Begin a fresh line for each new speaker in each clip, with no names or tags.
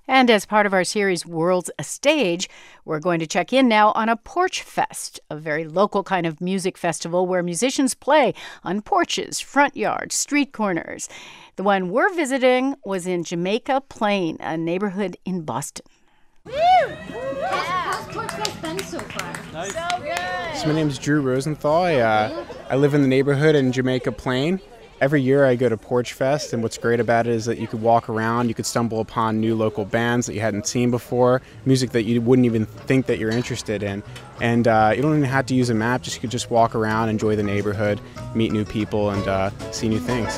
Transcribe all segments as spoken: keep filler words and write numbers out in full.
And as part of our series, World's a Stage, we're going to check in now on a Porch Fest, a very local kind of music festival where musicians play on porches, front yards, street corners. The one we're visiting was in Jamaica Plain, a neighborhood in Boston.
Woo! Yeah. How's Porch Fest been so far?
Nice.
So good.
So my name is Drew Rosenthal. I, uh, I live in the neighborhood in Jamaica Plain. Every year I go to Porch Fest, and what's great about it is that you could walk around, you could stumble upon new local bands that you hadn't seen before, music that you wouldn't even think that you're interested in. And uh, you don't even have to use a map, just you could just walk around, enjoy the neighborhood, meet new people, and uh, see new things.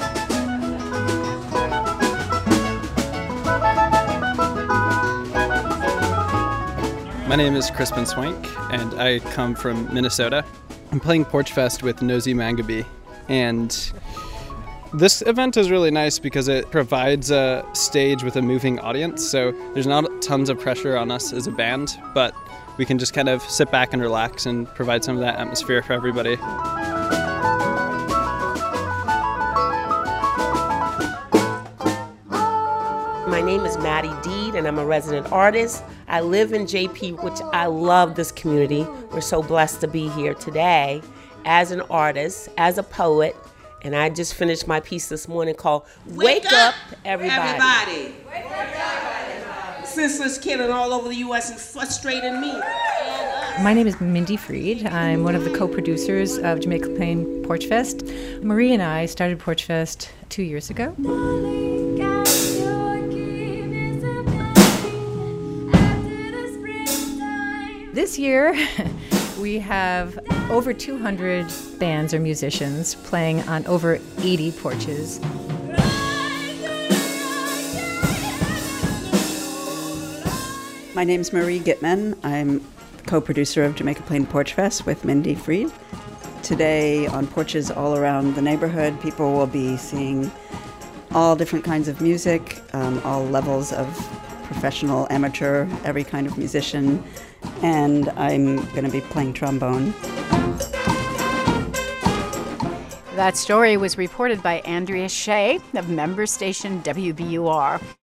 My name is Crispin Swank, and I come from Minnesota. I'm playing Porch Fest with Nosy Mangabey, and this event is really nice because it provides a stage with a moving audience, so there's not tons of pressure on us as a band, but we can just kind of sit back and relax and provide some of that atmosphere for everybody.
My name is Maddie Deed, and I'm a resident artist. I live in J P, which I love this community. We're so blessed to be here today as an artist, as a poet, and I just finished my piece this morning called Wake, Wake Up, Everybody.
Everybody. Wake up, everybody. Senseless killing all over the U S and frustrating me.
My name is Mindy Freed. I'm one of the co-producers of Jamaica Plain Porch Fest. Marie and I started Porch Fest two years ago. This year, we have over two hundred bands or musicians playing on over eighty porches.
My name's Marie Gitman. I'm co-producer of Jamaica Plain Porch Fest with Mindy Freed. Today, on porches all around the neighborhood, people will be seeing all different kinds of music, um, all levels of professional, amateur, every kind of musician, and I'm going to be playing trombone.
That story was reported by Andrea Shea of member station W B U R.